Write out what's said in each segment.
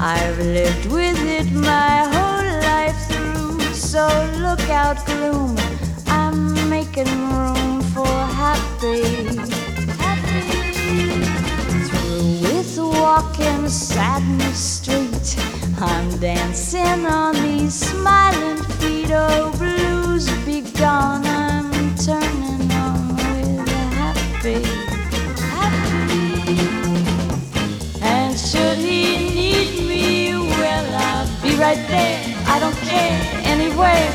I've lived with it my whole life through. So look out, gloom, I'm making room for happy. Through with walking sadness street, I'm dancing on these smiling feet. Oh, blues be gone, I'm turning on with a happy. And should he need me, well, I'll be right there, I don't care, anywhere.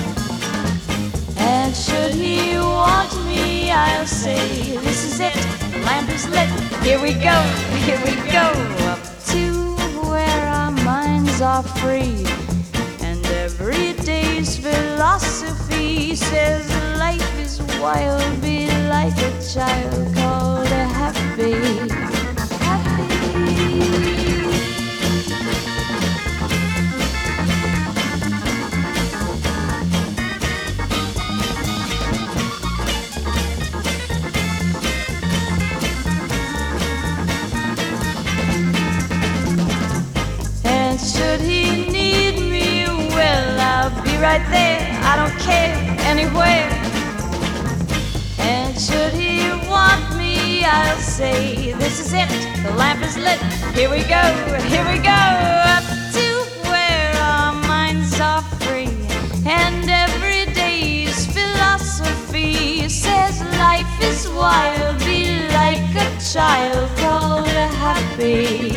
And should he want me, I'll say, this is it, the lamp is lit, here we go, up to where our minds are free. And every day's philosophy says life is wild, be like a child called a happy. And should he need me, well, I'll be right there, I don't care, anywhere. And should he want me, I'll say, this is it, the lamp is lit, here we go, up to where our minds are free. And every day's philosophy says life is wild, be like a child called a happy.